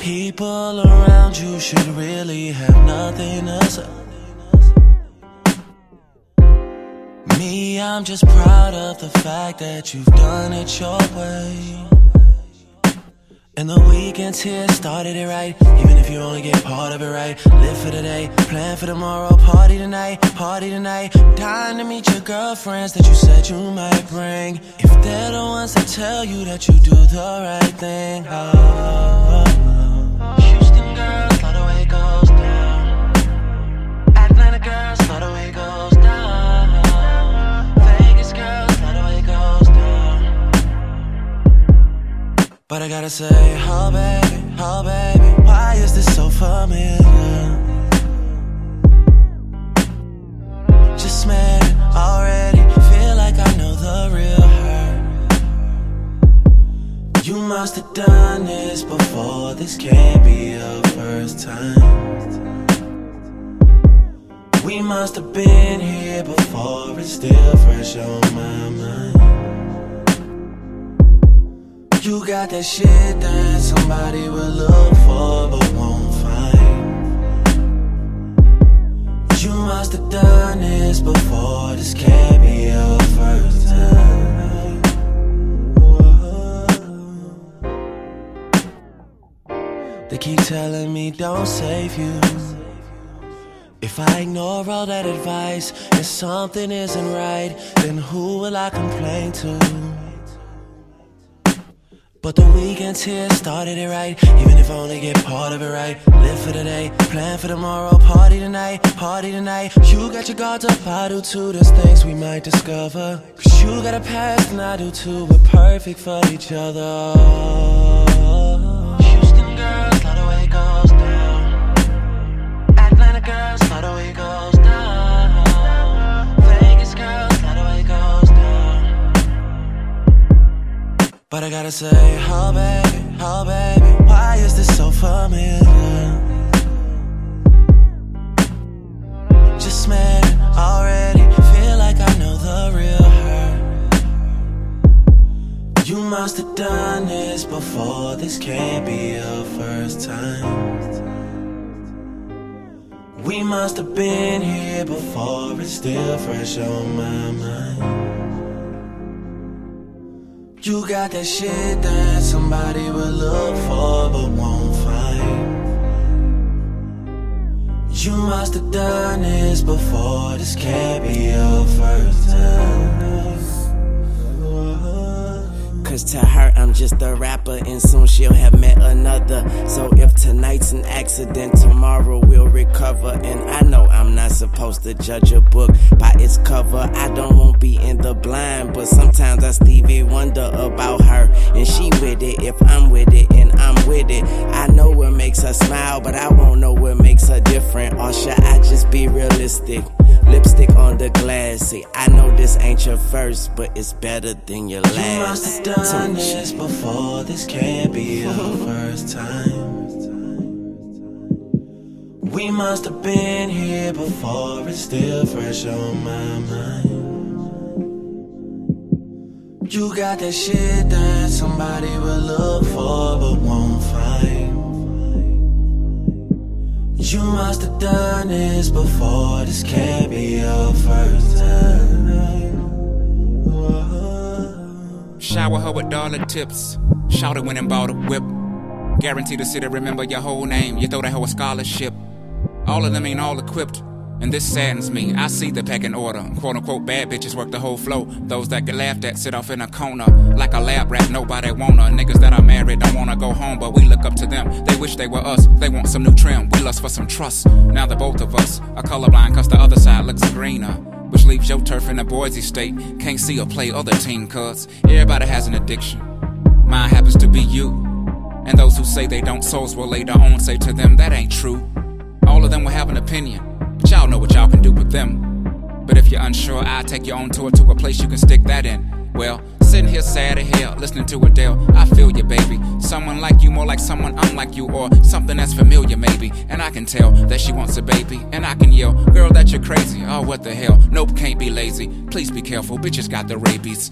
People around you should really have nothing to say. Me, I'm just proud of the fact that you've done it your way. And the weekends here started it right. Even if you only get part of it right. Live for today, plan for tomorrow. Party tonight, party tonight. Dying to meet your girlfriends that you said you might bring. If they're the ones that tell you that you do the right thing. Houston girls, love the way it goes down. Atlanta girls, love the way it goes down. Vegas girls, love the way it goes down. But I gotta say, oh baby, why is this so familiar? Just met it already, feel like I know the real her. You must have done this before, this can't be your first time. We must have been here before, it's still fresh on my mind. You got that shit that somebody will look for but won't find. You must have done this before, this can't be your first time. They keep telling me don't save you. If I ignore all that advice and something isn't right, then who will I complain to? But the weekends here started it right. Even if I only get part of it right. Live for today, plan for tomorrow. Party tonight, party tonight. You got your guards up, I do too. There's things we might discover. Cause you got a past and I do too. We're perfect for each other. Houston girls, love the way it goes down. Atlanta girls, love the way it goes down. Vegas girls, love the way it goes down. But I gotta say, oh baby, why is this so familiar? Just met it already, feel like I know the real her. You must have done this before, this can't be your first time. We must have been here before, it's still fresh on my mind. You got that shit that somebody will look for but won't find. You must have done this before, this can't be your first time. Cause to her I'm just a rapper and soon she'll have met another. So if tonight's an accident, tomorrow we'll recover. And I know I'm not supposed to judge a book by its cover. I don't want to be in the blind, but sometimes I Stevie wonder about her. And she with it if I'm with it and I'm with it. I know what makes her smile, but I won't know what makes her different. Or should I just be realistic? Lipstick on the glass, see, I know this ain't your first, but it's better than your last. You must have done this before, this can't be your first time. We must have been here before, it's still fresh on my mind. You got that shit that somebody will look for but won't find. You must have done this before, this can't be your first time. Shower her with dollar tips. Shout it when and bought a whip. Guaranteed the city remember your whole name. You throw that hoe a scholarship. All of them ain't all equipped, and this saddens me. I see the pecking order. Quote unquote bad bitches work the whole flow. Those that get laughed at sit off in a corner like a lab rat, nobody want her. Niggas that are married don't wanna go home, but we look up to them. They wish they were us, they want some new trim. We lust for some trust. Now the both of us are colorblind cause the other side looks greener, which leaves your turf in a Boise state. Can't see or play other team cuz everybody has an addiction. Mine happens to be you. And those who say they don't souls will later on say to them that ain't true. All of them will have an opinion, but y'all know what y'all can do with them. But if you're unsure, I'll take you on tour to a place you can stick that in. Well, sitting here sad as hell, listening to Adele, I feel you, baby. Someone like you, more like someone unlike you, or something that's familiar, maybe. And I can tell that she wants a baby, and I can yell, girl, that you're crazy. Oh, what the hell? Nope, can't be lazy. Please be careful, bitches got the rabies.